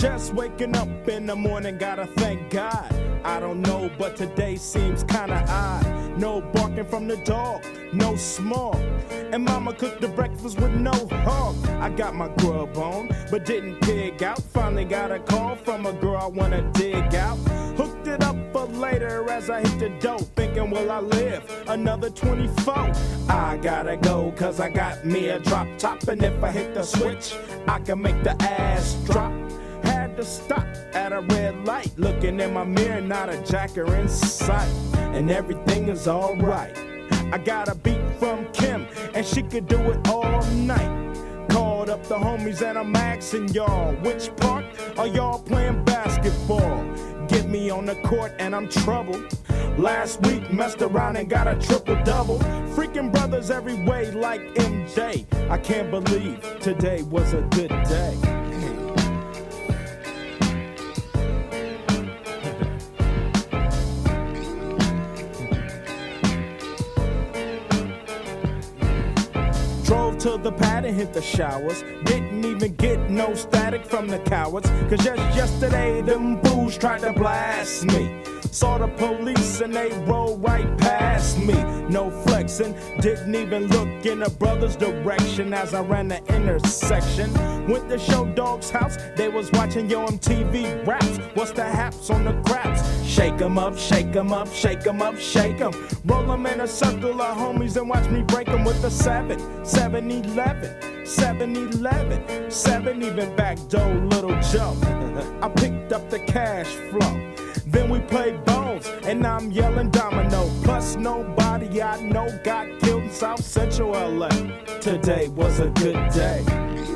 Just waking up in the morning, gotta thank God. I don't know, but today seems kinda odd. No barking from the dog, no smog. And mama cooked the breakfast with no hog. I got my grub on, but didn't pig out. Finally got a call from a girl I wanna dig out. Hooked it up for later as I hit the dough. Thinking, will I live another 24? I gotta go, cause I got me a drop top. And if I hit the switch, I can make the ass drop. Had to stop at a red light. Looking in my mirror, not a jacker in sight. And everything is alright. I got a beat from Kim, and she could do it all night. Called up the homies and I'm asking y'all, which park are y'all playing basketball? Get me on the court and I'm troubled. Last week messed around and got a triple-double. Freaking brothers every way like MJ. I can't believe today was a good day. Drove to the pad and hit the showers. Didn't even get no static from the cowards. Cause just yesterday them fools tried to blast me. Saw the police and they rolled right past me. No flexing, didn't even look in a brother's direction as I ran the intersection. Went to Show Dog's house, they was watching Yo MTV raps. What's the haps on the craps? Shake 'em up, shake 'em up, shake 'em up, shake 'em. Roll 'em in a circle of homies and watch me break 'em with the 7-11, 7-11, 7 even back door Little Joe. I picked up the cash flow. Then we played bones, and I'm yelling domino. Plus nobody I know got killed in South Central LA. Today was a good day.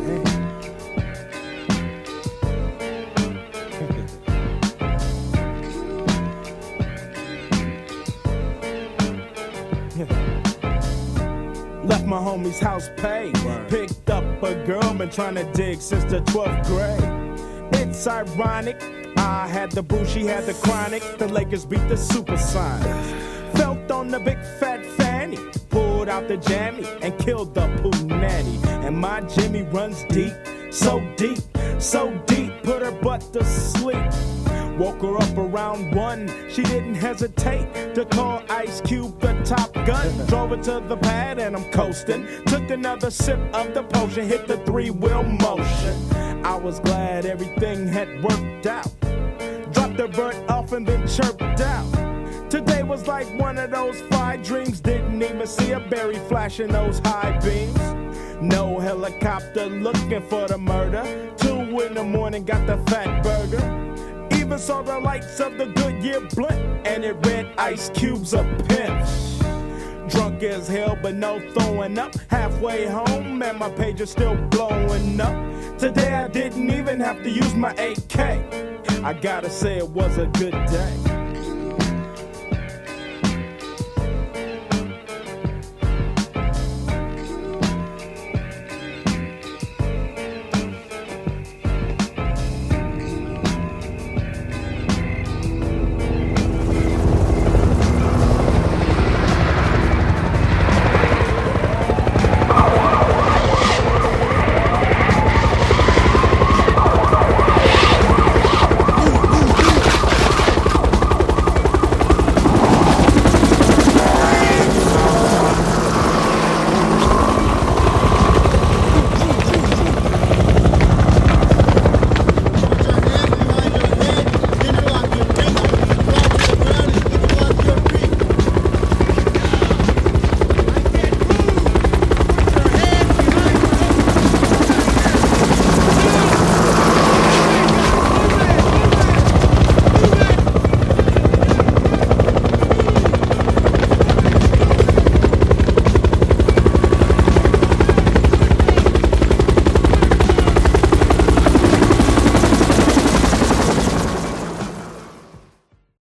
Left my homie's house paid. Picked up a girl, been trying to dig since the 12th grade. It's ironic, I had the boo, she had the chronic. The Lakers beat the Supersonics. Felt on the big fat fanny, pulled out the jammy and killed the poo nanny. And my Jimmy runs deep, so deep, so deep, put her butt to sleep. Woke her up around 1, she didn't hesitate to call Ice Cube the Top Gun. Drove her to the pad and I'm coasting. Took another sip of the potion, hit the 3-wheel motion. I was glad everything had worked out. Dropped the bird off and then chirped out. Today was like one of those 5 dreams. Didn't even see a berry flashing those high beams. No helicopter looking for the murder. 2 in the morning, got the fat burger. Even saw the lights of the Goodyear blimp, and it read Ice Cube's a pimp. Drunk as hell, but no throwing up. Halfway home, and my page is still blowing up. Today I didn't even have to use my AK. I gotta say it was a good day.